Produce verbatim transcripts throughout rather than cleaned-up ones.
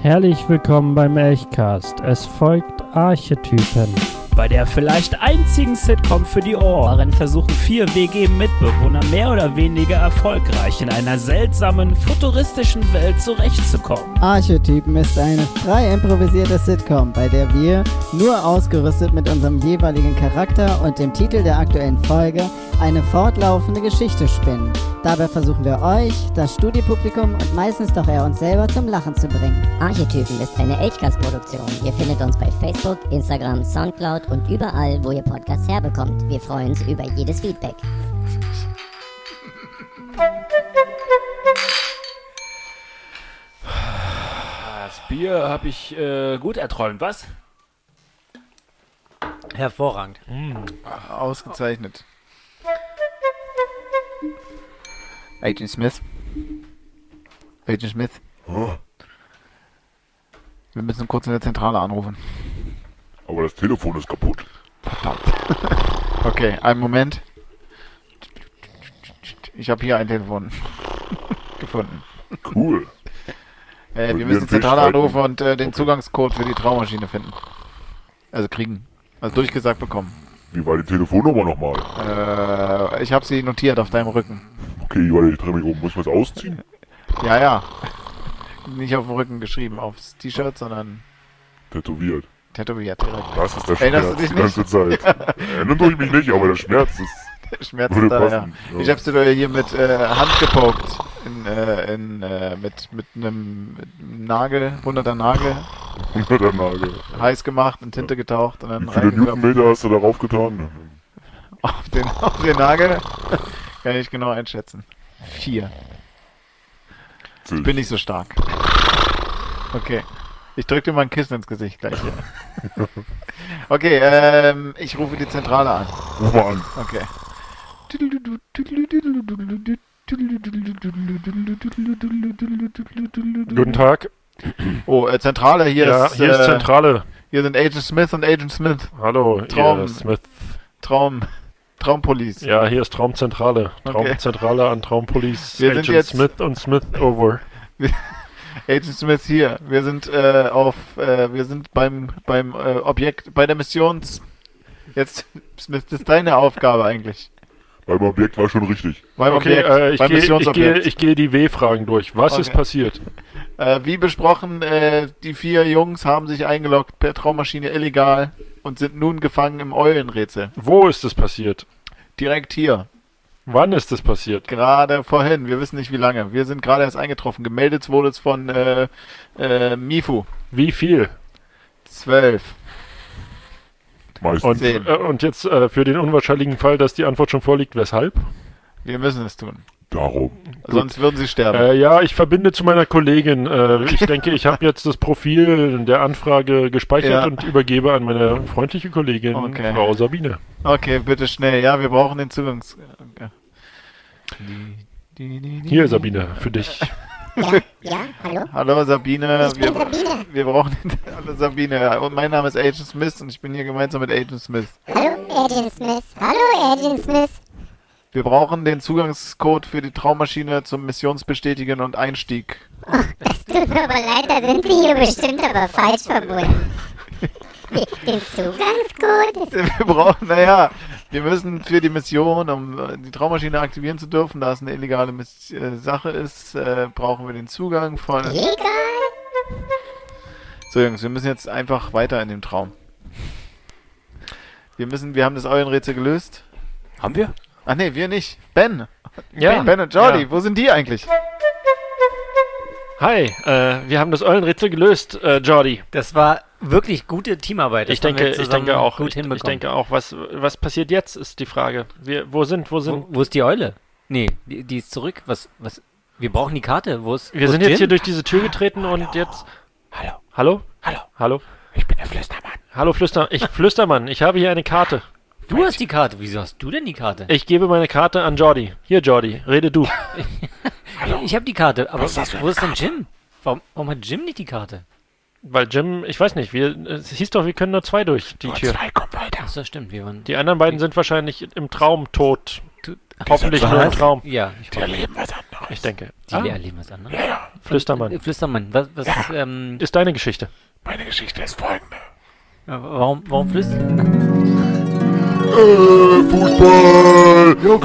Herzlich willkommen beim Elchcast. Es folgt Archetypen. Bei der vielleicht einzigen Sitcom für die Ohren versuchen vier W G-Mitbewohner mehr oder weniger erfolgreich in einer seltsamen, futuristischen Welt zurechtzukommen. Archetypen ist eine frei improvisierte Sitcom, bei der wir, nur ausgerüstet mit unserem jeweiligen Charakter und dem Titel der aktuellen Folge, eine fortlaufende Geschichte spinnen. Dabei versuchen wir euch, das Studiopublikum und meistens doch eher uns selber zum Lachen zu bringen. Archetypen ist eine Elchcast-Produktion. Ihr findet uns bei Facebook, Instagram, Soundcloud und überall, wo ihr Podcasts herbekommt. Wir freuen uns über jedes Feedback. Das Bier habe ich äh, gut erträumt, was? Hervorragend. Mm. Ausgezeichnet. Agent Smith. Agent Smith. Oh. Wir müssen kurz in der Zentrale anrufen. Aber das Telefon ist kaputt. Verdammt. Okay, einen Moment. Ich habe hier ein Telefon gefunden. Cool. Äh, Und wir wir müssen einen Zentrale Fisch anrufen und äh, den Okay. Zugangscode für die Traumaschine finden. Also kriegen. Also durchgesagt bekommen. Wie war die Telefonnummer nochmal? Äh, ich habe sie notiert auf deinem Rücken. Okay, warte, ich drehe mich um. Muss ich was ausziehen? Ja, ja. Nicht auf dem Rücken geschrieben, aufs T-Shirt, sondern Tätowiert. tätowiert direkt. Das ist der Erinnerst du Schmerz dich die ganze Zeit. Erinnern tue ich mich nicht, aber der Schmerz ist... Schmerz Würde ist da, ja. passen, ja. Ich hab's dir doch hier mit äh, Hand gepokt. In, äh, in, äh, mit, mit einem Nagel, hunderter Nagel, unter der Nagel. heiß gemacht, in Tinte getaucht und dann Wie viele reingeklopft. Newtonmeter hast du darauf getan? Auf den, auf den Nagel kann ich genau einschätzen. Vier. Ich bin nicht so stark. Okay. Ich drück dir mal ein Kissen ins Gesicht gleich hier. Okay, ähm, ich rufe die Zentrale an. Ruf mal an. Okay. Guten Tag. Oh, äh, Zentrale, hier Ja, ist, hier ist äh, Zentrale. hier sind Agent Smith und Agent Smith. Hallo, Traum. ihr Smith. Traum, Traumpolice. Ja, hier ist Traumzentrale. Okay. Traumzentrale an Traumpolice. Wir sind Agent jetzt- Smith und Smith over. Agent Smith hier. Wir sind äh, auf, äh, wir sind beim beim äh, Objekt, bei der Missions. Jetzt, Smith, das ist deine Aufgabe eigentlich. Beim Objekt war schon richtig. Beim Okay, Objekt, äh, ich beim gehe ich Missionsobjekt. geh, ich geh die W-Fragen durch. Was Okay. ist passiert? Äh, wie besprochen, äh, die vier Jungs haben sich eingeloggt per Traummaschine illegal und sind nun gefangen im Eulenrätsel. Wo ist es passiert? Direkt hier. Wann ist es passiert? Gerade vorhin. Wir wissen nicht wie lange. Wir sind gerade erst eingetroffen. Gemeldet wurde es von äh, äh, Mifu. Wie viel? Zwölf. Meistens. Und, Zehn. äh, und jetzt äh, für den unwahrscheinlichen Fall, dass die Antwort schon vorliegt, weshalb? Wir müssen es tun. Darum. Sonst würden sie sterben. Äh, ja, ich verbinde zu meiner Kollegin. Äh, ich denke, ich habe jetzt das Profil der Anfrage gespeichert Ja. und übergebe an meine freundliche Kollegin, Okay. Frau Sabine. Okay, bitte schnell. Ja, wir brauchen den Zugangs... Okay. Hier, Sabine, für dich. Ja, ja, hallo? Hallo Sabine. Ich bin Wir, Sabine. wir brauchen den... Hallo Sabine. Und mein Name ist Agent Smith und ich bin hier gemeinsam mit Agent Smith. Hallo, Agent Smith. Hallo, Agent Smith. Wir brauchen den Zugangscode für die Traummaschine zum Missionsbestätigen und Einstieg. Das tut mir aber leid, da sind Sie hier bestimmt aber falsch verbunden. Den Zugangscode? Wir brauchen, naja, wir müssen für die Mission, um äh, die Traummaschine aktivieren zu dürfen, da es eine illegale Miss äh, Sache ist, äh, brauchen wir den Zugang von... Legal? So Jungs, wir müssen jetzt einfach weiter in dem Traum. Wir müssen, wir haben das Eulenrätsel gelöst. Haben wir? Ach nee, wir nicht. Ben. Ja. Ben und Jordi, Ja. wo sind die eigentlich? Hi, äh, wir haben das Eulenrätsel gelöst, äh, Jordi. Das war wirklich gute Teamarbeit. Das Ich haben wir denke, ich zusammen denke auch, gut ich, hinbekommen. ich denke auch, was, was passiert jetzt, ist die Frage. Wir, wo sind, wo sind... Wo, wo ist die Eule? Nee, die, die ist zurück. Was, was? Wir brauchen die Karte. Wo ist? Wir wo sind ist jetzt hier Jim? durch diese Tür getreten und jetzt... Hallo. Hallo? Hallo. Hallo? Ich bin der Flüstermann. Hallo, Flüster... Ich, Flüstermann, ich habe hier eine Karte. Du hast die Karte. Wieso hast du denn die Karte? Ich gebe meine Karte an Jordi. Hier, Jordi, rede du. Ich habe die Karte, aber Was ist das für wo ist denn eine Jim? Warum, warum hat Jim nicht die Karte? Weil Jim, ich weiß nicht, wir, es hieß doch, wir können nur zwei durch die Tür. Zwei, komm weiter. Ach so, stimmt. Wir waren... Die anderen beiden sind wahrscheinlich im Traum tot. Du- Hoffentlich Was? nur im Traum. Ja, ich Der leben wir dann noch. Ich denke. Die Ah, Lea erleben was anderes. Ja, ja. Flüstermann. Äh, Flüstermann, was, was ähm, Ist deine Geschichte. Meine Geschichte ist folgende. warum, warum flüstern? Äh, Fußball! Ja,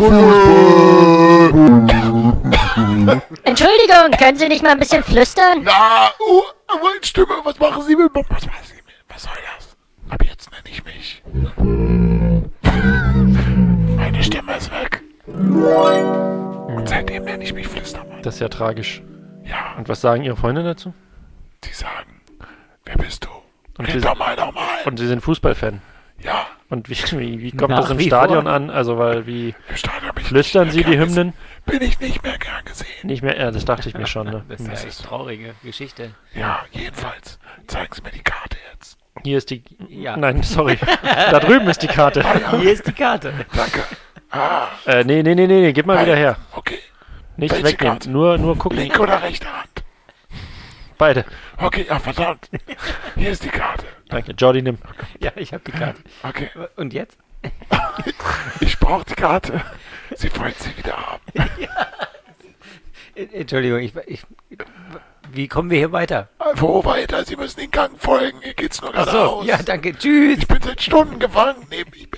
Fußball! Entschuldigung, können Sie nicht mal ein bisschen flüstern? Na, uh, meine Stimme, was machen Sie mit mir? Was, was, was soll das? Ab jetzt nenne ich mich. Meine Stimme ist weg. Und seitdem nenne ich mich Flüstermann. Das ist ja tragisch. Ja, Und was sagen Ihre Freunde dazu? die sagen, wer bist du? Und Sie, Hinter meiner Mal. und Sie sind Fußballfan. Ja, Und wie, wie, wie kommt Nach das im wie Stadion vor. an? Also, weil wie im Stadion bin ich flüstern nicht Sie mehr die gern Hymnen? gesehen. Bin ich nicht mehr gern gesehen. Nicht mehr, ja, das dachte ich mir schon. Ne? Das ist ja echt traurige Geschichte. Ja, jedenfalls. Zeigen Sie mir die Karte jetzt. Hier ist die. Ja. Nein, sorry. Da drüben ist die Karte. Hier ist die Karte. Danke. Ah, Äh, nee, nee, nee, nee, nee, gib mal wieder her. okay. Nicht Welche wegnehmen. Karte? Nur, nur gucken. Linke oder rechte Hand? Beide. Okay, ja, verdammt. Hier ist die Karte. Danke. Jordi, nimm. Ja, ich habe die Karte. Okay, Und jetzt? ich brauche die Karte. Sie wollen sie wieder haben. Äh, Entschuldigung, ich, ich, wie kommen wir hier weiter? Wo weiter? Sie müssen den Gang folgen. Hier geht's nur Achso, geradeaus. ja, danke. Tschüss. Ich bin seit Stunden gefangen neben ihm.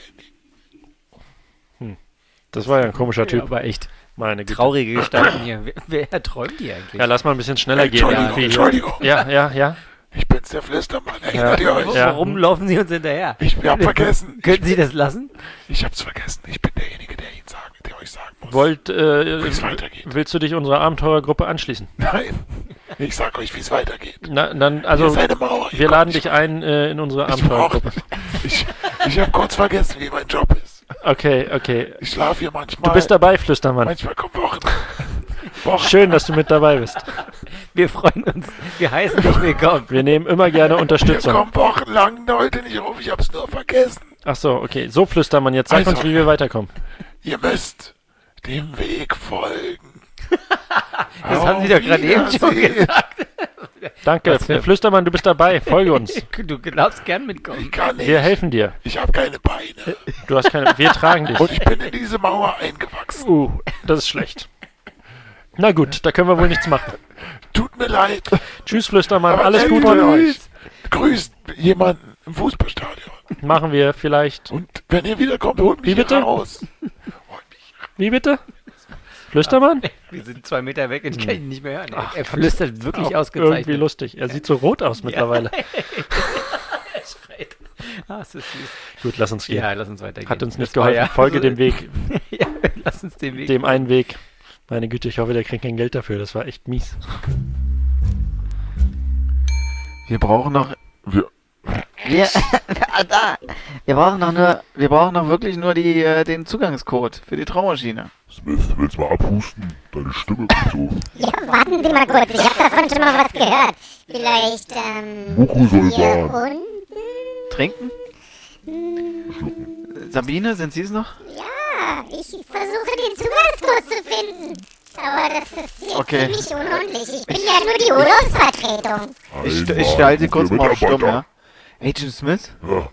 Das war ja ein komischer Ja, Typ. aber echt Meine Güte. traurige Gestalten hier. Wer, wer träumt die eigentlich? Ja, lass mal ein bisschen schneller gehen. Entschuldigung, irgendwie. Entschuldigung. Ja, ja, ja. Ich bin's, der Flüstermann. Erinnert ihr euch? Ja. Warum laufen Sie uns hinterher? Ich hab vergessen. Könnten Sie das lassen? Ich hab's vergessen. Ich bin derjenige, der Ihnen sagen, der euch sagen muss. Wollt, äh, Wie es weitergeht. willst du dich unserer Abenteurergruppe anschließen? Nein. Ich sag euch, wie es weitergeht. Na, dann, Hier also, ist eine Mauer. Ihr wir kommt laden nicht dich weiter. ein äh, in unsere Ich brauch, Abenteurergruppe. ich, ich habe kurz vergessen, wie mein Job ist. Okay, okay. Ich schlafe hier manchmal. Du bist dabei, Flüstermann. Manchmal kommen Wochen. Wochen. Schön, dass du mit dabei bist. Wir freuen uns. Wir heißen dich willkommen. Wir nehmen immer gerne Wir Unterstützung. kommen wochenlang heute nicht rum. Ich hab's nur vergessen. Ach so, okay. So, Flüstermann, jetzt sag Also. uns, wie wir weiterkommen. Ihr müsst dem Weg folgen. Das haben Sie doch gerade eben schon gesagt. Danke, Was für- Flüstermann, du bist dabei. Folge uns. Du darfst gern Ich mitkommen. kann nicht. Wir helfen dir. Ich habe keine Beine. Du hast keine. Wir tragen dich. Und ich bin in diese Mauer eingewachsen. Uh, das ist schlecht. Na gut, da können wir wohl nichts machen. Tut mir leid. Tschüss, Flüstermann. Aber Alles sehr Gute. von euch. Grüßt jemanden im Fußballstadion. Machen wir vielleicht. Und wenn ihr wiederkommt, holt mich Wie bitte? hier raus. Wie bitte? Flüstermann? Wir sind zwei Meter weg und ich kann ihn nicht mehr hören. Er, er flüstert wirklich Auch ausgezeichnet. irgendwie lustig. Er sieht so rot aus mittlerweile. Er schreit. Ah, ist das süß. Gut, lass uns gehen. Ja, lass uns weitergehen. Hat uns Das nicht war geholfen. ja- Folge dem Weg. Ja, lass uns den Weg. Dem einen Weg. Meine Güte, ich hoffe, der kriegt kein Geld dafür. Das war echt mies. Wir brauchen noch. Wir, Wir, da. wir brauchen noch nur, wir brauchen noch wirklich nur die, äh, den Zugangscode für die Traumaschine. Smith, willst mal abhusten? Deine Stimme kommt so. Ja, warten Sie mal kurz, ich habe davon schon mal was gehört. Vielleicht, ähm, Muku soll hier sagen. unten? Trinken? Sabine, sind Sie es noch? Ja, ich versuche den Zugangscode zu finden. Aber das ist jetzt Okay. ziemlich unordentlich. Ich bin ja nur die Urlaubsvertretung. Ich, st- Einmal, ich schalte Sie kurz der mal auf Stumm, ja? Mitarbeiter. Agent Smith? Ja.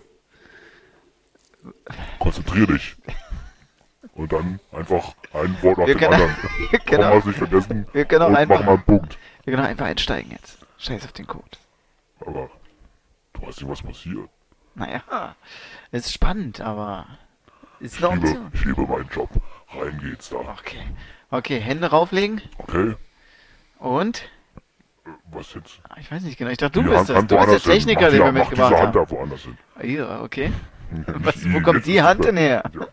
Konzentrier dich. Und dann einfach ein Wort nach Wir dem können- anderen. wir können Warum auch- hast du nicht vergessen? wir können auch Und einfach- mach mal einen Punkt. Wir können einfach einsteigen jetzt. Scheiß auf den Code. Aber du weißt nicht, was passiert. Naja, ist spannend, aber ist Ich eine liebe, Option. ich liebe meinen Job. Rein geht's da. Okay. Okay, Hände rauflegen Okay? und... Was jetzt? Ah, Ich weiß nicht genau, ich dachte, du Die bist Hand- das. Hand Du bist der woanders hin. Techniker, Mach den die- wir mach mitgebracht diese Hand haben. da woanders hin. Ja, okay. Nicht Was, wo die- kommt jetzt die ist Hand es- denn her? Ja.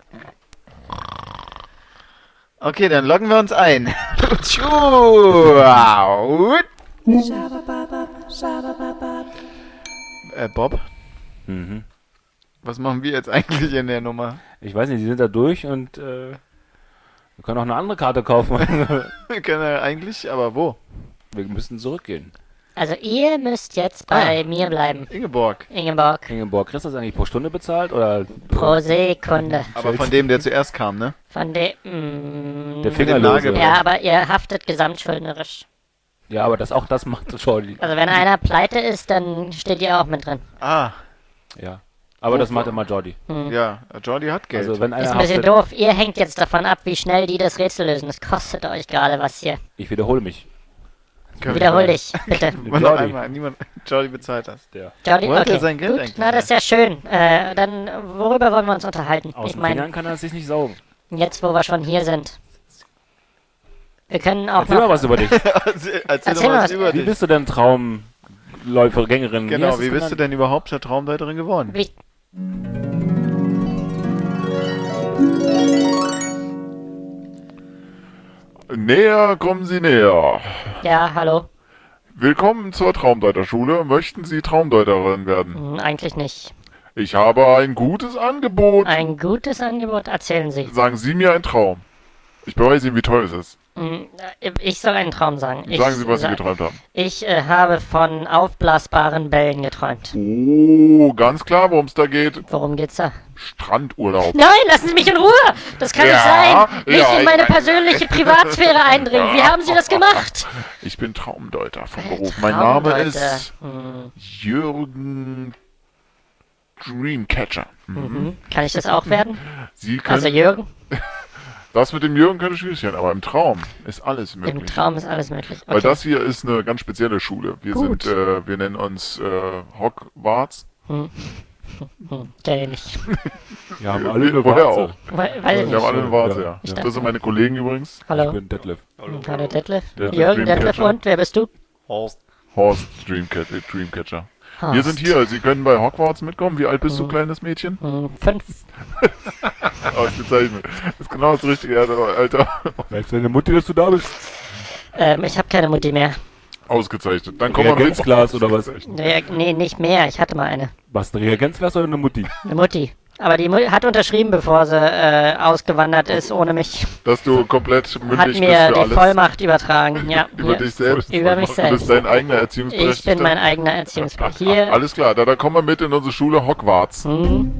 Okay, dann loggen wir uns ein. Tschuau. äh, Bob, Mhm. was machen wir jetzt eigentlich in der Nummer? Ich weiß nicht, die sind da durch und äh, wir können auch eine andere Karte kaufen. Wir können ja eigentlich, aber wo? Wir müssen zurückgehen. Also ihr müsst jetzt bei mir bleiben, Ingeborg. Ingeborg. Ingeborg, kriegst du das eigentlich pro Stunde bezahlt? Oder Pro Sekunde. Aber von dem, der zuerst kam, ne? Von dem... Mm, der dem Fingerlose? Nagel. ja, aber ihr haftet gesamtschuldnerisch. Ja, aber das, auch das macht Jordi. Also wenn einer pleite ist, dann steht ihr auch mit drin. Ah, Ja. Aber das macht immer Jordi. Hm. Ja, Jordi hat Geld. Also wenn einer Ist ein bisschen haftet, doof. Ihr hängt jetzt davon ab, wie schnell die das Rätsel lösen. Das kostet euch gerade was hier. ich wiederhole mich. Können wir Wiederhol mal- dich, bitte. Mal noch Jordi. einmal. Niemand, Jordi bezahlt das. Der. Jordi, Wo hat er okay. sein Geld Gut, eigentlich na, das ist ja schön. Äh, dann, worüber wollen wir uns unterhalten? Aus Ich den meine, Fingern kann er es sich nicht saugen. jetzt, wo wir schon hier sind. Wir können auch Erzähl noch... mal was über dich. Erzähl, erzähl doch mal was was. über Wie dich. bist du denn Traumläufer, Gängerin? Genau, hast wie du's bist du genannt? denn überhaupt zur Traumdeuterin geworden? Wie, Näher kommen Sie näher. ja, hallo. Willkommen zur Traumdeuterschule. Möchten Sie Traumdeuterin werden? Hm, eigentlich nicht. Ich habe ein gutes Angebot. Ein gutes Angebot, erzählen Sie. Sagen Sie mir einen Traum. Ich beweise Ihnen, wie toll es ist. Hm, äh, Ich soll einen Traum sagen. Ich, Sagen Sie, was Sie sa- geträumt haben. Ich äh, habe von aufblasbaren Bällen geträumt. Oh, ganz klar, worum es da geht. Worum geht's da? Strandurlaub. Nein, lassen Sie mich in Ruhe! Das kann Ja, nicht sein! Nicht ja, in meine ich- persönliche Privatsphäre eindringen. Wie haben Sie das gemacht? Ich bin Traumdeuter von Beruf. Mein Name Traumdeuter. ist Hm, Jürgen Dreamcatcher. mhm. Kann ich das auch werden? Sie können, Also Jürgen, das mit dem Jürgen könnte schwierig sein, aber im Traum ist alles im möglich. Traum ist alles möglich. Weil Okay. das hier ist eine ganz spezielle Schule. Wir Gut. sind, äh, wir nennen uns äh, Hogwarts. Hm. Hm, kenn ich nicht. Wir haben alle eine Woher Warze. auch? We- Weiß ich Wir haben nicht. alle eine Warze, Ja. ja. Ich Das sind meine Kollegen übrigens. Hallo. Ich bin Detlef. Hm, Hallo Detlef. Der Jürgen, Detlef Dreamcatcher. und wer bist du? Horst. Horst Dreamcatcher. Dreamcatcher. Wir Horst. sind hier. Sie können bei Hogwarts mitkommen. Wie alt bist du, Mhm. kleines Mädchen? Hm, Fünf. Ausgezeichnet. Das ist genau das richtige Alter. Weißt du deine Mutti, dass du da bist? Ähm, ich habe keine Mutti mehr. Ausgezeichnet. Dann kommen wir mit. Reagenzglas oder was? Nee, nee, nicht mehr. Ich hatte mal eine. Was, ein Reagenzglas oder eine Mutti? Eine Mutti. Aber die Mu hat unterschrieben, bevor sie äh, ausgewandert ist, ohne mich. Dass du komplett mündig Hat bist mir für die alles. Vollmacht übertragen. Ja, Über hier. dich selbst. Über mich Du selbst. bist dein eigener Ich Erziehungsberechtigter. bin mein eigener Erziehungsberechtigter. Hier. Alles klar, da, da kommen wir mit in unsere Schule Hogwarts. Hm,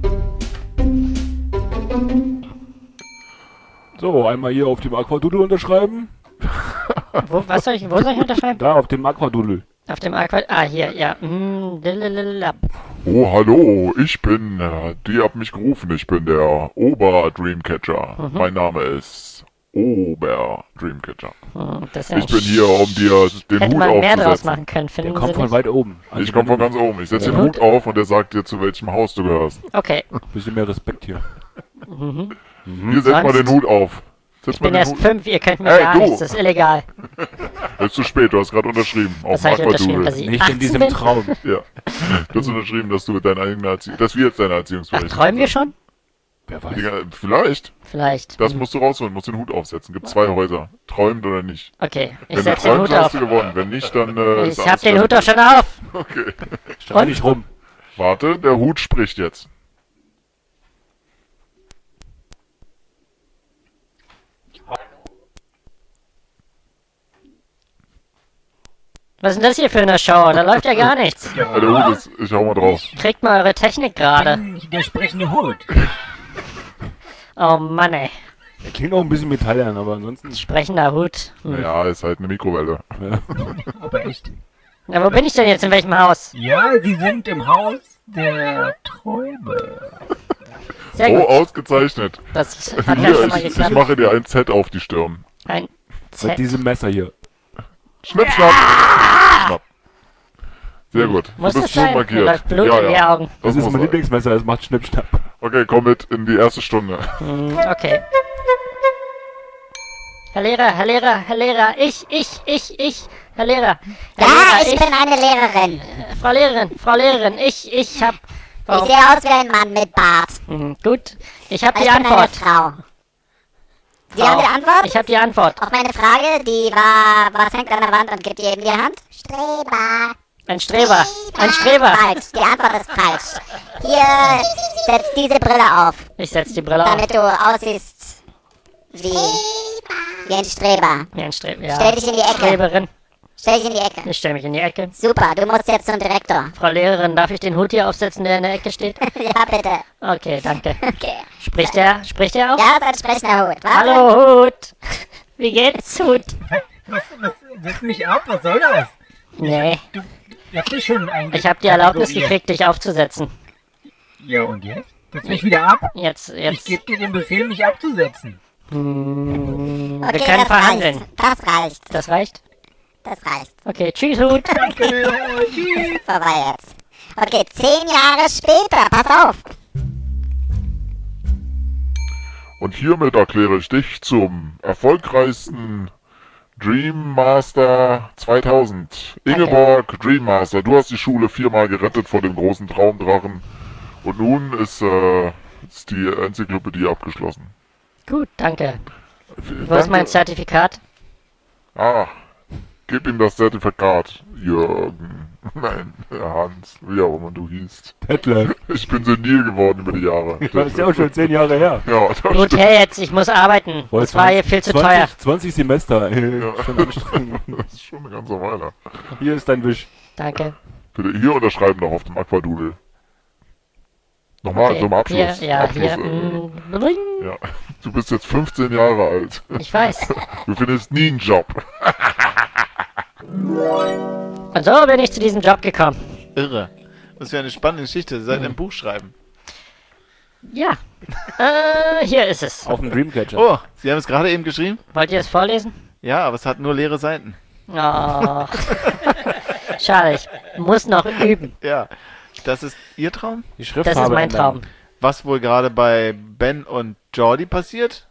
So, einmal hier auf dem Aquadoodle unterschreiben. wo, was soll ich, wo soll ich unterschreiben? Da, auf dem Aquadoodle. Auf dem Aqua... Ah, hier, ja. Hm, lalalala. Oh, hallo, ich bin, äh, die haben mich gerufen, ich bin der Ober-Dreamcatcher. Mhm. Mein Name ist Ober-Dreamcatcher. Hm, das ist ja Ich ein bin hier, um dir den Hätte Hut man mehr draus aufzusetzen. machen können, Der finden kommt Sie von nicht? weit oben. Ich komme von ganz oben. Ich setze den Der Hut auf und der sagt dir, zu welchem Haus du gehörst. Okay. Bisschen mehr Respekt hier. Mhm. Hier, setz mal Sonst? den Hut auf. Setz Ich mal bin den erst Hut. fünf, ihr könnt mir Ey, gar du! nichts, das ist illegal. Ist zu spät, du hast gerade unterschrieben. Auf Was habe ich unterschrieben, Aquadoodle. dass ich Nicht in achtzehn diesem bin? Traum. Ja. Du hast unterschrieben, dass du dein eigener Erzie dass wir jetzt deine Ach, Erziehungsberechtigten träumen wir schon? Wer weiß. Digga, vielleicht. Vielleicht. Das Hm. musst du rausholen, musst den Hut aufsetzen. Gibt zwei Häuser. Träumt oder nicht. Okay, ich Wenn du setze den träumst, Hut hast auf. du gewonnen. Wenn nicht, dann äh, ist Ich alles hab den Hut doch fertig. schon auf. Okay. Streit nicht rum. Warte, der Hut spricht jetzt. Was ist denn das hier für eine Show? Da läuft ja gar nichts. Ja, der Hut ist, ich hau mal drauf. Kriegt mal eure Technik gerade. Der sprechende Hut. Oh Mann, ey. Er klingt auch ein bisschen metallern, aber ansonsten. Sprechender Hut. Hm. Naja, ist halt eine Mikrowelle. Ja. Aber echt. Na, wo bin ich denn jetzt? In welchem Haus? Ja, Sie sind im Haus der Träume. Sehr Oh, gut. ausgezeichnet. Das hat ja Hier, schon mal ich, ich geklappt. mache dir ein Z auf die Stirn. Ein Mit Z. diesem Messer hier. Schnipp, schnapp. Schnapp. Sehr gut. Du Muss das bist gut sein? Mir markiert. läuft Blut ja, in die ja. Augen. Das ist muss mein sein. Lieblingsmesser, das macht Schnippschnapp. Okay, komm mit in die erste Stunde. Hm, okay. Herr Lehrer, Herr Lehrer, Herr Lehrer, ich, ich, ich, ich, Herr Lehrer. Herr Ja, Lehrer, ich bin eine Lehrerin. Äh, Frau Lehrerin, Frau Lehrerin, ich, ich hab... Ich Warum? sehe aus wie ein Mann mit Bart. Hm, gut, ich hab Aber die ich bin eine Antwort. Frau. Sie Frau. haben die Antwort? Ich hab die Antwort. Auf meine Frage, die war, was hängt an der Wand und gibt jedem die Hand? Streber. Ein Streber, ein Streber. Falsch, die Antwort ist falsch. Hier, setz diese Brille auf, Ich setz die Brille auf. damit du aussiehst wie, wie ein Streber. Wie ein Streber, ja. Stell dich in die Ecke. Streberin. Stell dich in die Ecke. Ich stell mich in die Ecke. Super, du musst jetzt zum Direktor. Frau Lehrerin, darf ich den Hut hier aufsetzen, der in der Ecke steht? Ja, bitte. Okay, danke. Okay. Spricht der, spricht der auch? Ja, das ist ein sprechender Hut. Warte. Hallo, Hut. Wie geht's, Hut? Was, was, setz mich ab, was soll das? Nee, Ich hab dich schon einge... ich hab die Erlaubnis gekriegt, dich aufzusetzen. Ja, und jetzt? Setz mich wieder ab? Jetzt, Ich jetzt. gebe dir den Befehl, mich abzusetzen. Hm, wir Okay, können das verhandeln. reicht. Das reicht. Das reicht? Das reicht. Okay, tschüss, Hut. Vorbei jetzt. Okay, zehn Jahre später. Pass auf. Und hiermit erkläre ich dich zum erfolgreichsten Dream Master zweitausend. Ingeborg, Dream Master, du hast die Schule viermal gerettet vor dem großen Traumdrachen. Und nun ist, äh, ist die Enzyklopädie abgeschlossen. Gut, danke. Wo Danke. ist mein Zertifikat? Ah, gib ihm das Zertifikat, Jürgen. Nein, Hans, wie auch immer du hießt. Detlef. Ich bin senil geworden über die Jahre. Das ist ja auch schon zehn Jahre her. Ja, das Gut, stimmt. hey, jetzt, ich muss arbeiten. Boah, Das war hier viel zu zwanzig, teuer. zwanzig Semester. Ey. Ja. Schon anstrengend. Das ist schon eine ganze Weile. Hier ist dein Wisch. Danke. Bitte hier unterschreiben noch auf dem Aquadoodle. Nochmal Okay, zum Abschluss. Hier, ja, Abschluss, hier. äh, mm, bling. ja. Du bist jetzt fünfzehn Jahre alt. Ich weiß. Du findest nie einen Job. Und so bin ich zu diesem Job gekommen. Irre. Das wäre eine spannende Geschichte. Sie sollten ein Buch schreiben. Ja. äh, hier ist es. Auf dem Dreamcatcher. Oh, Sie haben es gerade eben geschrieben? Wollt ihr es vorlesen? Ja, aber es hat nur leere Seiten. Oh. Schade, ich muss noch üben. Ja. Das ist Ihr Traum? Die Das Schriftfarbe ist mein ändern. Traum. Was wohl gerade bei Ben und Jordi passiert?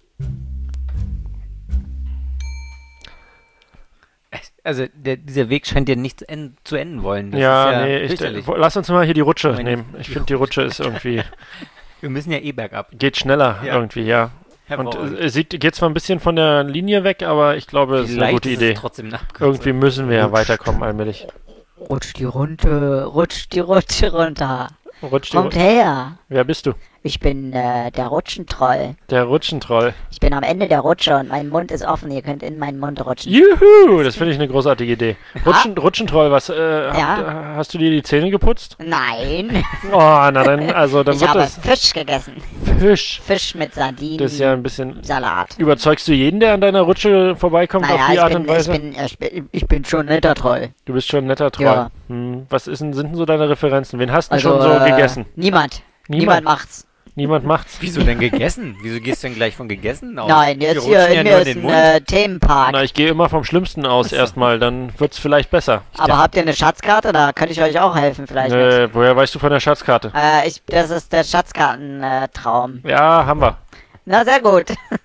Also, der, dieser Weg scheint ja nicht zu enden, zu enden wollen. Das Ja, ist ja nee, ich, fürchterlich. äh, lass uns mal hier die Rutsche Meine- nehmen. Ich finde, die Rutsche ist irgendwie, Wir müssen ja eh bergab. geht schneller Ja. irgendwie, ja. Und Hervorragend. äh, sieht, geht zwar ein bisschen von der Linie weg, aber ich glaube, es ist eine Vielleicht gute ist Idee. es trotzdem eine Abkürzung. Irgendwie müssen wir ja weiterkommen allmählich. Rutsch die Runde, rutsch die Rutsche runter. Rutsch die Kommt Ru- her. Wer bist du? Ich bin äh, der Rutschentroll. Der Rutschentroll. Ich bin am Ende der Rutsche und mein Mund ist offen. Ihr könnt in meinen Mund rutschen. Juhu, das finde ich eine großartige Idee. Rutschen, Rutschentroll, was, äh, Ja. habt- hast du dir die Zähne geputzt? Nein. Oh, na dann, also dann Ich wird habe das Fisch gegessen. Fisch. Fisch mit Sardinen. Das ist ja ein bisschen... Salat. Überzeugst du jeden, der an deiner Rutsche vorbeikommt, Naja, auf die ich, Art bin, und Weise? ich, bin, ich, bin, ich bin schon ein netter Troll. Du bist schon ein netter Troll. Ja. Hm, was ist denn, sind denn so deine Referenzen? Wen hast du Also, schon so äh, gegessen? Niemand. Niemand? Niemand macht's. Niemand macht's? Wieso denn gegessen? Wieso gehst du denn gleich von gegessen aus? Nein, Wir jetzt hier rutschen in ja mir nur ist den ein Mund. äh, Themenpark. Na, ich gehe immer vom Schlimmsten aus erstmal, dann wird's vielleicht besser. Aber habt ihr eine Schatzkarte? Da könnte ich euch auch helfen vielleicht. mit. Äh, woher weißt du von der Schatzkarte? Äh, ich, das ist der Schatzkartentraum. Ja, haben wir. Na, sehr gut.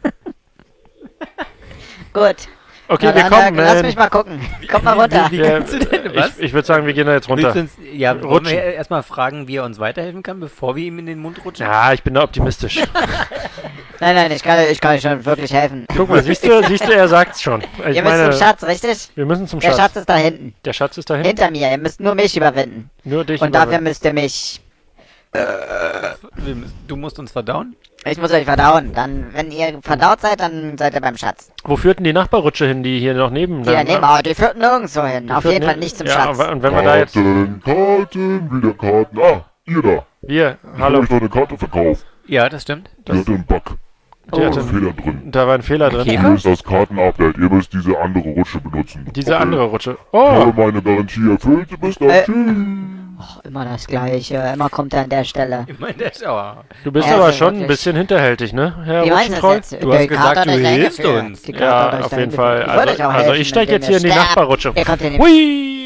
Gut. Okay, Na, wir dann, kommen. äh, Lass äh, mich mal gucken. Kommt mal runter. Wie wir- kannst du denn was? Ich, ich würde sagen, wir gehen da jetzt runter. Willst du uns, ja, wollen Rutschen. wir erstmal fragen, wie er uns weiterhelfen kann, bevor wir ihm in den Mund rutschen? Ja, ich bin da optimistisch. Nein, nein, ich kann, ich kann euch schon wirklich helfen. Guck mal, siehst du, siehst du, er sagt's schon. Ich Ihr müsst meine, zum Schatz, richtig? wir müssen zum Der Schatz. Schatz ist da hinten. Der Schatz ist dahin. Hinter mir. Ihr müsst nur mich überwinden. Nur dich. Und dafür überwinden. müsst ihr mich... Wir müssen- Du musst uns verdauen? Ich muss euch verdauen. Dann, wenn ihr verdaut seid, dann seid ihr beim Schatz. Wo führt denn die Nachbarrutsche hin, die hier noch neben? Die daneben, aber die führt nirgendwo hin. Die Auf führt jeden ni- Fall nicht zum ja, Schatz. aber- Und wenn wir da jetzt... Karten, Karten, wieder Karten. Ah, ihr da. Wir, Ich hallo. habe euch noch eine Karte verkauft. Ja, das stimmt. Die hatte einen Bug. Die Da hatte- war ein Fehler drin. Da war ein Fehler drin. Ihr löst das Kartenupdate. Ihr müsst diese andere Rutsche benutzen. Diese Okay. andere Rutsche. Ich habe Oh! meine Garantie erfüllt. Bis dann. Äh. Tschüss. Och, immer das Gleiche. Immer kommt er an der Stelle. Ich meine, der Schauer. Du bist Ja, aber also schon ein wirklich. bisschen hinterhältig, ne, Herr Wie meinst du das Rutschentroll? jetzt? Du Die hast Karte gesagt, hat du euch hilfst eingeführt. uns. Die Karte hat Ja, euch auf da jeden eingeführt. Fall. Ich wollte Also, euch auch also helfen, ich steige wenn jetzt hier in die ihr sterbt. Nachbarrutsche. Ihr kommt in den... Hui!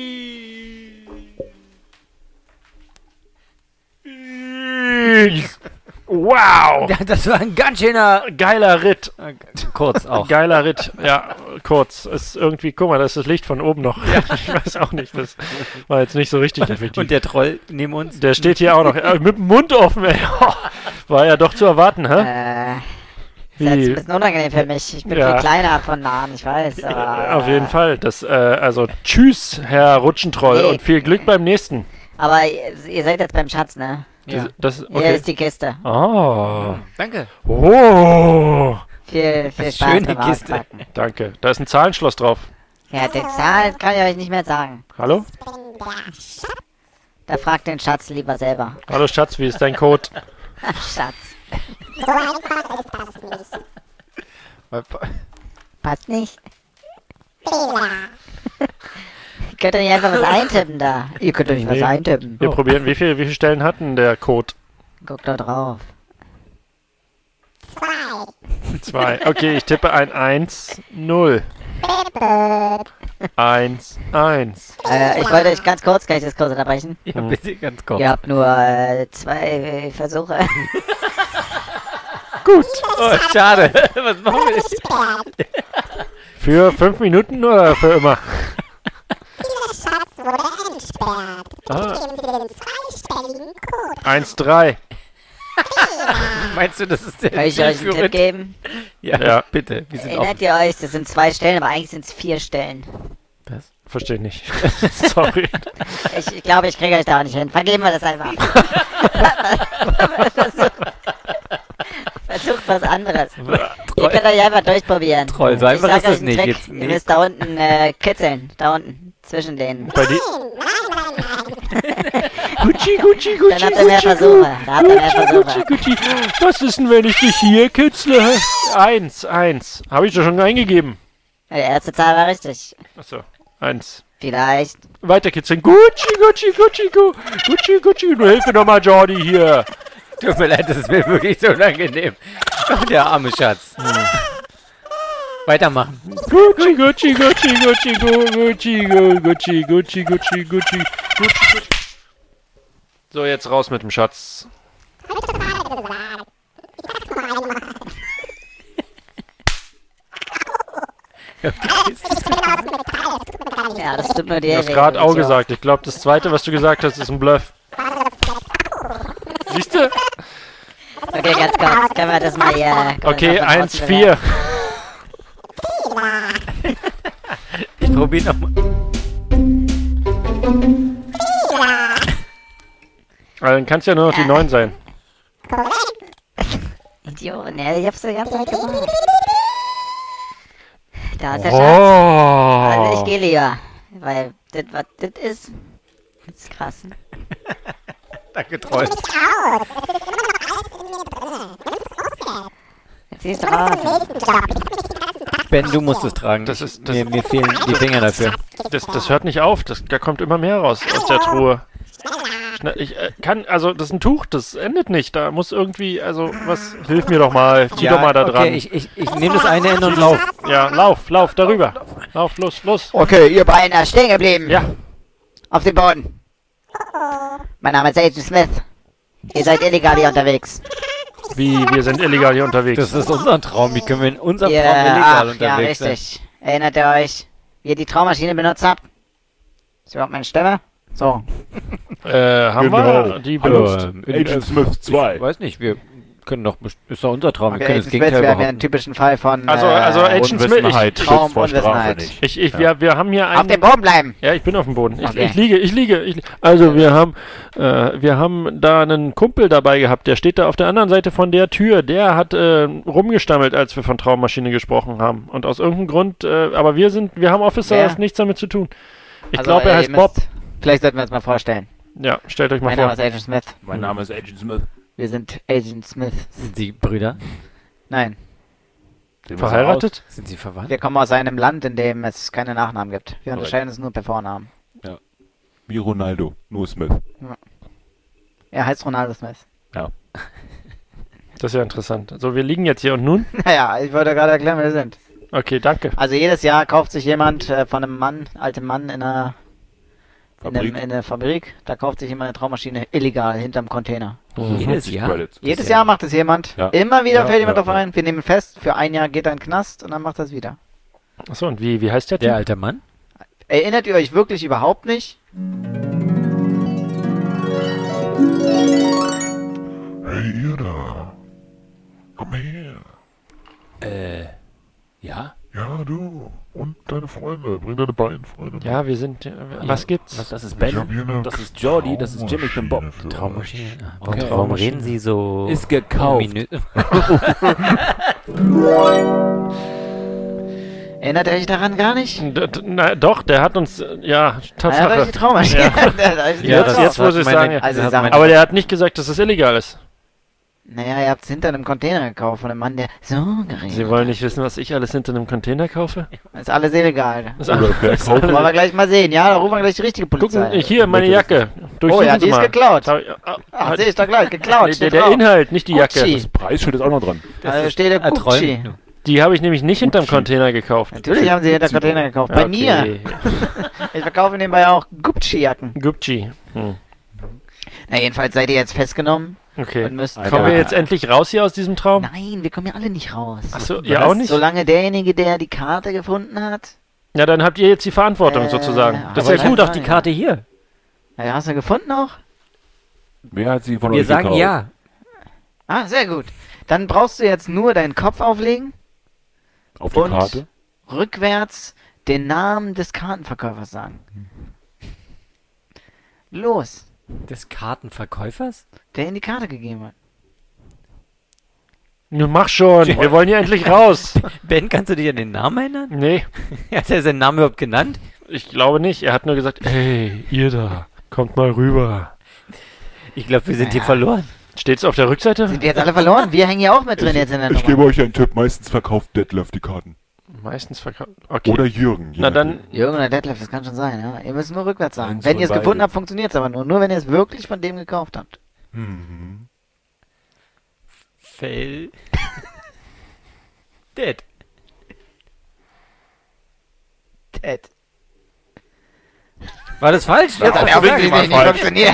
Wow! Ja, das war ein ganz schöner... Geiler Ritt. Kurz auch. Geiler Ritt. Ja, kurz. Ist irgendwie, guck mal, da ist das Licht von oben noch. Ich weiß auch nicht, das war jetzt nicht so richtig effektiv. Und der Troll neben uns? Der steht hier auch noch. Äh, mit dem Mund offen, ey. War ja doch zu erwarten, hä? Äh, ist jetzt ein bisschen unangenehm für mich. Ich bin Ja. viel kleiner von Nahen, ich weiß. Aber, Auf jeden Fall. Das, äh, also, tschüss, Herr Rutschentroll, Nee. und viel Glück beim nächsten. Aber ihr, ihr seid jetzt beim Schatz, ne? Ja. Das, Hier okay. ist die Kiste. Oh. Danke. Oh. Viel, viel Spaß Schöne beim Kiste. Auspacken. Danke. Da ist ein Zahlenschloss drauf. Ja, die Zahl kann ich euch nicht mehr sagen. Hallo? Da fragt den Schatz lieber selber. Hallo Schatz, wie ist dein Code? Schatz. Passt nicht? Könnt ihr nicht einfach was eintippen da? Ihr könnt doch nicht was Nee. eintippen. Wir probieren, wie viel, wie viele Stellen hatten der Code? Guck da drauf. Zwei. Okay, ich tippe ein eins null. eins eins. Äh, ich wollte euch ganz kurz, kann ich das kurz unterbrechen? Ja, bitte ganz kurz. Ihr habt nur äh, zwei äh, Versuche. Gut. Oh, schade. Was machen wir jetzt? Für fünf Minuten oder für immer? Dieser Schatz wurde entsperrt. Ah. Geben Sie den zweistelligen Code. eins drei. Meinst du, das ist der Kann ich euch einen Tipp geben? Ja, Ja. bitte. Wir sind Erinnert ihr euch, das sind zwei Stellen, aber eigentlich sind es vier Stellen. Was? Verstehe ich nicht. Sorry. Ich, ich glaube, ich kriege euch da auch nicht hin. Vergeben wir das einfach. Versucht, versucht was anderes. Ihr könnt euch einfach durchprobieren. Troll, so Ich einfach sag ist das euch einen nicht. Trick. Jetzt Ihr nicht. müsst da unten äh, kitzeln. Da unten. Zwischen denen. Bei die Nein, nein, nein. Gucci, Gucci, Gucci, Dann habt ihr mehr Versuche. Da habt ihr mehr Versuche. Gucci, Gucci. Was ist denn, wenn ich dich hier kitzle? Eins, eins. Habe ich doch schon eingegeben. Die erste Zahl war richtig. Achso, eins. Vielleicht. Weiter kitzeln. Gucci, Gucci, Gucci, Gu- Gucci, Gucci. Du hilf mir doch mal, Jordi, hier. Tut mir leid, das ist mir wirklich so unangenehm. Der arme Schatz. Weitermachen. Gucci, Gucci, Gucci, Gucci, Gu- Gucci, Gu- Gucci, Gucci, Gucci, Gucci, Gucci. So, jetzt raus mit dem Schatz. Ja, das tut mir die Du hast gerade auch gesagt. Ich glaube, das zweite, was du gesagt hast, ist ein Bluff. Siehst du? Okay, ganz kurz. Können wir das mal hier... können wir Okay, das mal eins trotzdem vier. Ich probiere nochmal. Also, dann kann es ja nur noch die neun sein. Idioten, ja, ich hab's die ganze Zeit gemacht. Da ist der Oh. Schatz. Also ich gehe lieber. Weil das, was das ist, das ist krass. Danke, Troll. Jetzt siehst du raus. Ben, du musst es tragen. Das ist, das, mir, mir fehlen die Finger dafür. das, das hört nicht auf. Das, da kommt immer mehr raus aus der Truhe. Schnell, ich äh, kann, also das ist ein Tuch, das endet nicht. Da muss irgendwie, also was, hilf mir doch mal, zieh Ja, doch mal da okay, dran. ich, ich, ich nehme das eine Ende und lauf. Ja, lauf, lauf darüber. Lauf, los, los. Okay, ihr beiden da stehen geblieben. Ja. Auf dem Boden. Mein Name ist Agent Smith. Ihr seid illegal hier unterwegs. Wie, wir sind illegal hier unterwegs. Das ist unser Traum. Wie können wir in unserem Ihr, Traum illegal ach, ja, unterwegs sein? richtig. Erinnert ihr euch, wie ihr die Traumaschine benutzt habt? Ist überhaupt meine Stimme? So. Äh, haben Genau. wir die Hallo, benutzt? ähm, Agent Smith zwei. Ich weiß nicht, wir können doch, best- ist doch unser Traum, wir Okay, können Agent das Smith, Gegenteil wir haben ja einen behaupten. typischen Fall von Also, also äh, Agent Smith, Unwissenheit ich, schützt vor Strafe Unwissenheit. nicht. ich, ich, Ja. wir, wir haben hier auf einen... dem Boden bleiben. Ja, ich bin auf dem Boden. Ich, Okay. ich liege, ich liege. Ich, li- also wir haben, äh, wir haben da einen Kumpel dabei gehabt, der steht da auf der anderen Seite von der Tür. Der hat äh, rumgestammelt, als wir von Traummaschine gesprochen haben. Und aus irgendeinem Grund, äh, aber wir sind, wir haben Officers Wer? nichts damit zu tun. Ich Also, glaube, er äh, heißt ihr Bob. müsst- Vielleicht sollten wir uns mal vorstellen. Ja, stellt euch mal Mein vor. Name ist Agent Smith. Mein Name ist Agent Smith. Wir sind Agent Smith. Sind Sie Brüder? Nein, Verheiratet? Sind Sie verwandt? wir kommen aus einem Land, in dem es keine Nachnamen gibt. Wir Korrekt. unterscheiden uns nur per Vornamen. Wie Ronaldo, nur Smith. Er heißt Ronaldo Smith. Das ist ja interessant. So, wir liegen jetzt hier und nun? Naja, ich wollte gerade erklären, wer wir sind. Okay, danke. Also jedes Jahr kauft sich jemand äh, von einem Mann, altem Mann in einer, in, einem, Fabrik. in einer Fabrik, da kauft sich jemand eine Traumaschine illegal hinterm Container. Jedes Jahr? Credits. Jedes Jahr macht es jemand. Ja. Immer wieder Ja, fällt jemand ja, drauf ein. Wir nehmen fest, für ein Jahr geht er in den Knast und dann macht er es wieder. Achso, und wie, wie heißt der Der Typ? alte Mann? Erinnert ihr euch wirklich überhaupt nicht? Hey, ihr da. Komm her. Äh, ja? Ja, du. Und deine Freunde. Bring deine beiden Freunde. Ja, wir sind, äh, was gibt's? Das, das ist Ich hab Ben, hier eine das ist Jordi, das ist Jimmy, ich bin Bob. Traummaschine für Traummaschine. euch. Ah, Okay. Warum reden Sie so? Ist gekauft. Minuten? Erinnert ihr euch daran gar nicht? D d- na, doch, der hat uns, äh, ja, Ah, ja, Tatsache. weil ich die Traumaschine. Ja. Da ist die Ja, drauf. das jetzt, wo hat sie es meine- sagen. Also, das sag hat mal- Aber der hat nicht gesagt, dass es illegal ist. Naja, ihr habt es hinter einem Container gekauft von einem Mann, der so geredet Sie wollen nicht wissen, was ich alles hinter einem Container kaufe? hat. Ist alles illegal. Das Oder wer kauft Wollen wir gleich mal sehen, ja? Da rufen wir gleich die richtige Gucken, Polizei. hier, meine Jacke. Durchsuchen Oh ja, Sie die ist mal. geklaut. Ta- ah, Ach, sehe ich doch gleich, geklaut. Nee, der, steht der drauf. Inhalt, nicht die Jacke. Gucci. Das Preisschild ist auch noch dran. Da steht der Gucci. Die habe ich nämlich nicht hinterm Container gekauft. Natürlich haben sie hinter Container gekauft. Bei Okay. mir. Ich verkaufe nebenbei auch Gucci-Jacken. Gucci. Hm. Na, jedenfalls seid ihr jetzt festgenommen. Okay. Und müsst Kommen wir jetzt endlich raus hier aus diesem Traum? Nein, wir kommen ja alle nicht raus. Achso, ihr auch nicht? Solange derjenige, der die Karte gefunden hat. Ja, dann habt ihr jetzt die Verantwortung Äh, sozusagen. Das aber ist ja ich gut. hab Doch die Karte hier. Ja, hast du gefunden auch? Wer hat sie von Wir euch sagen gekauft? ja. Ah, sehr gut. Dann brauchst du jetzt nur deinen Kopf auflegen. Auf die und Karte? rückwärts den Namen des Kartenverkäufers sagen. Los. Des Kartenverkäufers? Der in die Karte gegeben hat. Nun mach schon, wir wollen hier endlich raus. Ben, kannst du dich an den Namen erinnern? Nee. Hat er seinen Namen überhaupt genannt? Ich glaube nicht. Er hat nur gesagt, hey, ihr da, kommt mal rüber. Ich glaube, wir sind Ja. hier verloren. Steht's auf der Rückseite? Sind wir jetzt alle verloren? Wir hängen ja auch mit drin jetzt in der Ich Nummer. gebe euch einen Tipp. Meistens verkauft Detlef die Karten. Meistens verkauft. Okay. Oder Jürgen. je Na nachdem. dann, Jürgen oder Detlef, das kann schon sein, ja. Ihr müsst nur rückwärts sagen. Eins Wenn von ihr es beiden. gefunden habt, funktioniert es aber nur. Nur wenn ihr es wirklich von dem gekauft habt. Mhm. Fell. Dead. Ted. War das falsch? Jetzt hat er auch wirklich nicht funktioniert.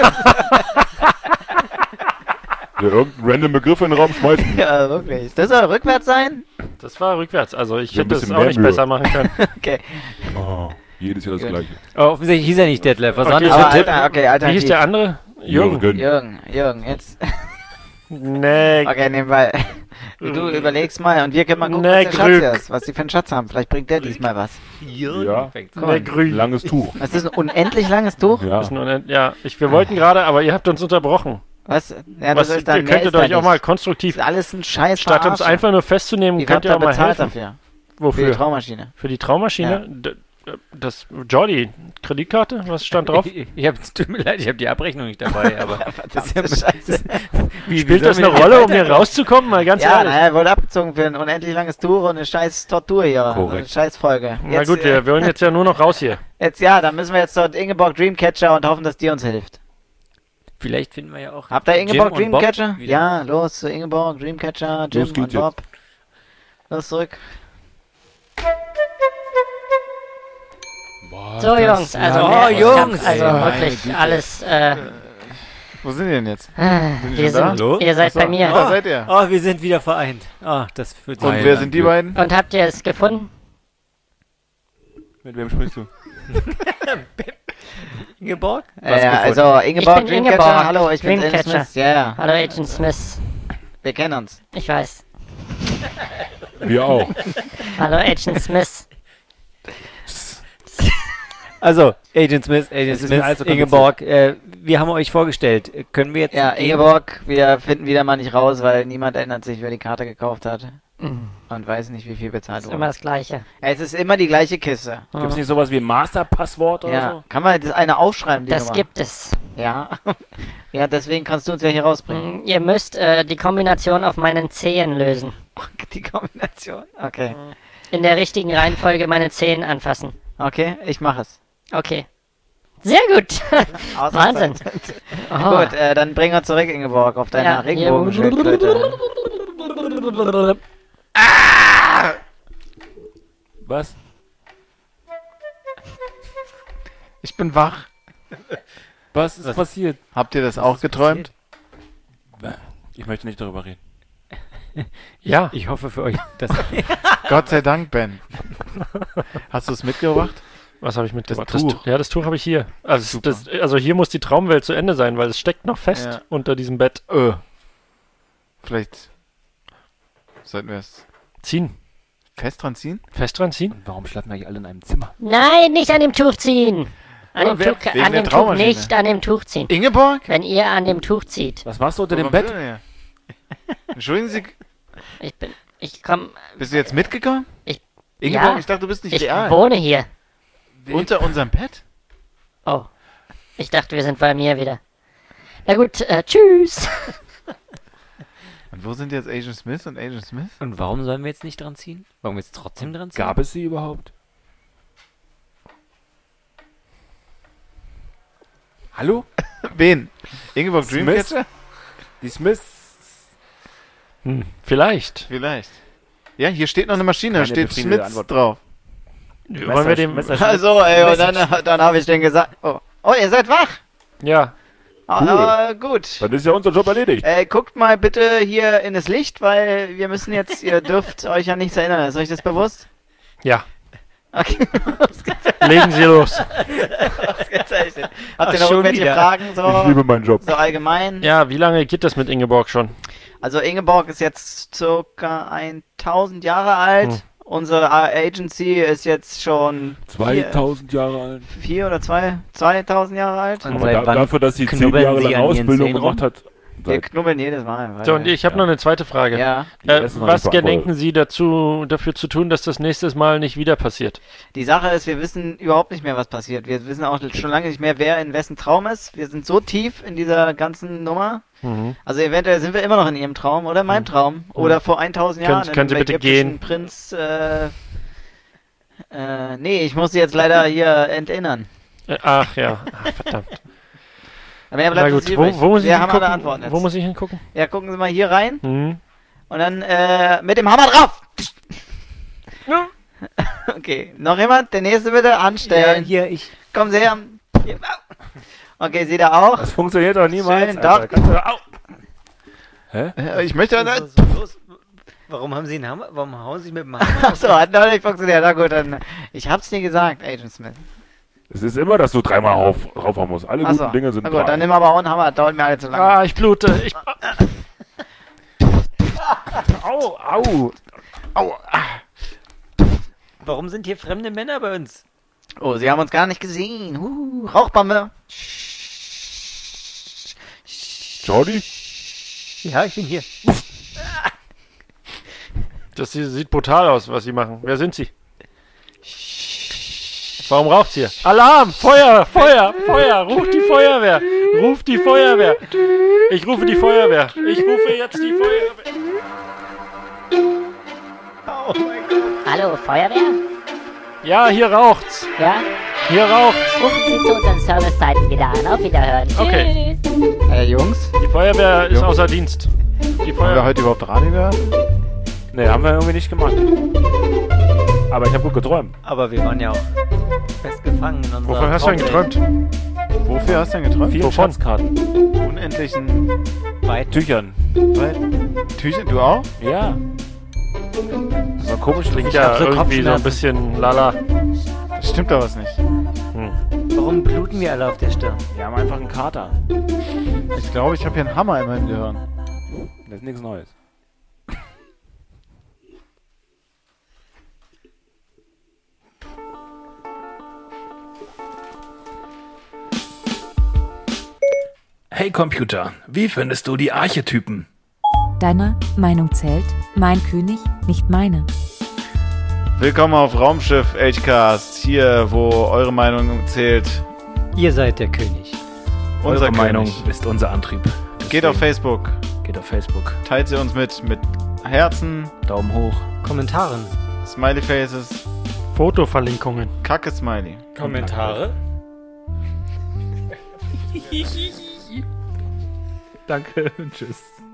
Ja, irgendeinen random Begriff in den Raum schmeißen. Ja, wirklich. Das soll rückwärts sein? das war rückwärts. Also ich Ja, ein hätte es bisschen auch mehr nicht Mühe. besser machen können. Okay. Oh, jedes Jahr das Gut. gleiche. Oh, offensichtlich hieß er nicht Detlef. Was war Okay, das Aber für ein Tipp? Alter, okay, Alter. Wie hieß der andere? Jürgen. Jürgen, Jürgen, jetzt. Nee. Okay, nebenbei. Du überlegst mal und wir können mal gucken, Nee, was der Schatz Grück. hier ist, was die für einen Schatz haben. Vielleicht bringt der diesmal was. Ja, Guck mal. Nee, grün. langes Tuch. Was ist ein unendlich langes Tuch? Ja. Das ist nur ein- ja, ich, wir wollten gerade, aber ihr habt uns unterbrochen. Was? Ja, Was, das ist ihr dann, mehr könntet ist da euch auch nicht. mal konstruktiv, Das ist alles ein Scheiß statt uns Verarsche. einfach nur festzunehmen, Ihr könnt habt ihr da auch mal bezahlt helfen. dafür. Wofür? Für die Traumaschine. Für die Traumaschine? D- Das Jordi, Kreditkarte? Was stand drauf? Ich, ich hab, es tut mir leid, ich habe die Abrechnung nicht dabei, aber das ist ja Scheiße. wie, Spielt wie das sollen eine wir Rolle, hier um hier weiterkommen? rauszukommen? Mal ganz Ja, ehrlich. naja, wurde abgezogen für ein unendlich langes Tuch und eine scheiß Tortur hier. Korrekt. Eine scheiß Folge. Na gut, äh, wir wollen jetzt ja nur noch raus hier. Jetzt ja, dann müssen wir jetzt dort Ingeborg Dreamcatcher und hoffen, dass die uns hilft. Vielleicht finden wir ja auch. Habt ihr Ingeborg Jim und Bob Dreamcatcher? wieder. Ja, los zu Ingeborg Dreamcatcher, Jim Los geht's und Bob. Los zurück. So, Jungs, also, Oh, ich Jungs. hab also Ey, meine wirklich Güte. alles, äh, Wo sind die denn jetzt? äh, die wir schon da? sind, Hallo? ihr seid Achso. bei mir. Da seid ihr. Oh, wir sind wieder vereint. Oh, das fühlt sich Und wer sind die beiden? Und habt ihr es gefunden? Mit wem sprichst du? Ingeborg? Äh, ja, also Ingeborg Ich bin Dreamcatcher, Ingeborg, hallo, ich bin Dreamcatcher. Agent Smith. Ja, ja, Hallo, Agent Smith. wir kennen uns. Ich weiß. Wir auch. Hallo, Agent Smith. Also, Agent Smith, Agent Es ist Smith, mir allzu Ingeborg, äh, wir haben euch vorgestellt. Können wir jetzt. Ja, gehen? Ingeborg, wir finden wieder mal nicht raus, weil niemand erinnert sich, wer die Karte gekauft hat. Mhm. Und weiß nicht, wie viel bezahlt Ist wurde. immer das Gleiche. Es ist immer die gleiche Kiste. Gibt es nicht sowas wie ein Masterpasswort oder Ja, so? kann man das eine aufschreiben, die Das Nummer? gibt es. Ja. Ja, deswegen kannst du uns ja hier rausbringen. Mm, Ihr müsst äh, die Kombination auf meinen Zehen lösen. Die Kombination. Okay. In der richtigen Reihenfolge meine Zehen anfassen. Okay, ich mache es. Okay. Sehr gut. Wahnsinn. Oh. Gut, äh, dann bring uns zurück, Ingeborg, auf deiner Ja, hier. Regenbogenschildkröte. Was? Ich bin wach. Was ist passiert? Habt ihr das auch geträumt? Ich möchte nicht darüber reden. Ja. Ich hoffe für euch, dass. Gott sei Dank, Ben. Hast du es mitgebracht? Was habe ich mitgebracht? Das Tuch. Tu- Ja, das Tuch habe ich hier. Also, das, also hier muss die Traumwelt zu Ende sein, weil es steckt noch fest Ja. unter diesem Bett. Äh. Vielleicht sollten wir es Ziehen. fest dran ziehen? Fest dran ziehen? Und warum schlafen wir eigentlich alle in einem Zimmer? Nein, nicht an dem Tuch ziehen. An Aber dem wer- Tuch, wegen an der dem Tuch Traumaschine. nicht an dem Tuch ziehen. Ingeborg? Wenn ihr an dem Tuch zieht. Was machst du unter dem Wo Bett? bist du denn her? Entschuldigen Sie, Ich bin, ich komm, bist du jetzt mitgekommen? Ich- Ingeborg, ja. ich dachte, du bist nicht ich real. wohne hier. Unter unserem Bett? Oh. Ich dachte, wir sind bei mir wieder. Na gut, äh, tschüss. Und wo sind jetzt Agent Smith und Agent Smith? Und warum sollen wir jetzt nicht dran ziehen? Warum wir jetzt trotzdem dran ziehen? Gab es sie überhaupt? Hallo? Wen? Ingeborg Smith? Dreamcatcher? Die Smiths. Hm, vielleicht. Vielleicht. Ja, hier steht noch eine Maschine, da Keine steht befriedigende Smiths Antwort. drauf. Wollen wir dem... Also, ey, und dann, dann habe ich den gesagt. Oh, oh ihr seid wach? Ja. Ah, Cool. aber gut. Dann ist ja unser Job erledigt. Äh, guckt mal bitte hier in das Licht, weil wir müssen jetzt, ihr dürft euch ja nichts erinnern. Ist euch das bewusst? Ja. Okay. Legen Sie los. Was gezeichnet? Habt ihr Ach, noch schon irgendwelche wieder. Fragen so, Ich liebe meinen Job. so allgemein? Ja, wie lange geht das mit Ingeborg schon? Also Ingeborg ist jetzt circa tausend Jahre alt. Hm. Unsere Agency ist jetzt schon zweitausend Jahre alt. vier oder zwei, zweitausend Jahre alt. Und Aber seit da, wann dafür, dass sie zehn knubbeln Jahre Sie lang an Ihren Ausbildung Zähnen gemacht hat. Wir Seit, knubbeln jedes Mal. weil- So, und ich habe noch eine zweite Frage. Ja, die Äh, erste noch was nicht gedenken beantwortet. Sie dazu, dafür zu tun, dass das nächstes Mal nicht wieder passiert? die Sache ist, wir wissen überhaupt nicht mehr, was passiert. Wir wissen auch schon lange nicht mehr, wer in wessen Traum ist. Wir sind so tief in dieser ganzen Nummer. Mhm. Also eventuell sind wir immer noch in ihrem Traum oder in meinem Traum. Oder vor tausend Können- Jahren. können Sie in dem bitte ägyptischen gehen? Prinz, äh, äh, nee, ich muss sie jetzt leider hier enterinnern. Äh, ach ja, ach, verdammt. Aber wer Na bleibt gut, uns übrig? wo, wo muss ich Wir haben alle hingucken? Antworten jetzt. Wo muss ich hingucken? Ja, gucken Sie mal hier rein Mhm. und dann äh, mit dem Hammer drauf. Okay, noch jemand? Der nächste bitte Ja, anstellen. hier, ich. Kommen Sie her. Hier. Okay, Sie da auch? Das funktioniert doch niemals. Schön, Alter. doch. Kannst du, au. Hä? Äh, Ich möchte... So, so, los. Warum haben Sie einen Hammer? Warum hauen Sie mit dem Hammer? Achso, hat noch nicht funktioniert. Na gut, dann. Ich hab's dir gesagt, Agent Smith. Es ist immer, dass du dreimal rauf, raufhauen musst. Alle Achso, guten Dinge sind na gut, drei. dann nimm aber auch einen Hammer. Dauert mir alle zu lange. Ah, ich blute. Ich, Au, au. Au, ah. Warum sind hier fremde Männer bei uns? Oh, Sie haben uns gar nicht gesehen. Uh, Rauchbombe. Jordi? Ja, ich bin hier. das sie- sieht brutal aus, was Sie machen. Wer sind Sie? Warum raucht's hier? Alarm! Feuer! Feuer! Feuer! Ruf die Feuerwehr! Ruf die Feuerwehr! Ich rufe die Feuerwehr! Ich rufe jetzt die Feuerwehr! Oh mein Gott. Hallo, Feuerwehr? Ja, hier raucht's! Ja? Hier raucht's! Rufen Sie zu unseren Servicezeiten wieder an. Auf Wiederhören. Okay. Tschüss. Hey, Jungs. Die Feuerwehr ist Jungs. außer Dienst. Die Haben wir Feuerwehr. heute überhaupt Radio gehört? Nee, haben wir irgendwie nicht gemacht. Aber ich habe gut geträumt. Aber wir waren ja auch festgefangen in unserer Wovon hast du denn Traumwelt. geträumt? Wofür hast du denn geträumt? Vielen Wovon? Schatzkarten. Unendlichen Bei Tüchern. Tücher. Du auch? Ja. So komisch Klingt ich ja hab so irgendwie so ein Kopfschmerzen. bisschen lala. Das stimmt doch was nicht. Hm. Warum bluten wir alle auf der Stirn? Wir haben einfach einen Kater. Ich glaube, ich habe hier einen Hammer in meinem Gehirn. Das ist nichts Neues. Hey Computer, wie findest du die Archetypen? Deine Meinung zählt, mein König, nicht meine. Willkommen auf Raumschiff H-Cast, hier, wo eure Meinung zählt. Ihr seid der König. Unser Eure Meinung König. ist unser Antrieb. Geht auf Facebook, Geht auf Facebook. teilt sie uns mit, mit Herzen, Daumen hoch. Kommentaren. Smiley Faces, Fotoverlinkungen. Kacke-Smiley. Kommentare? Danke, tschüss.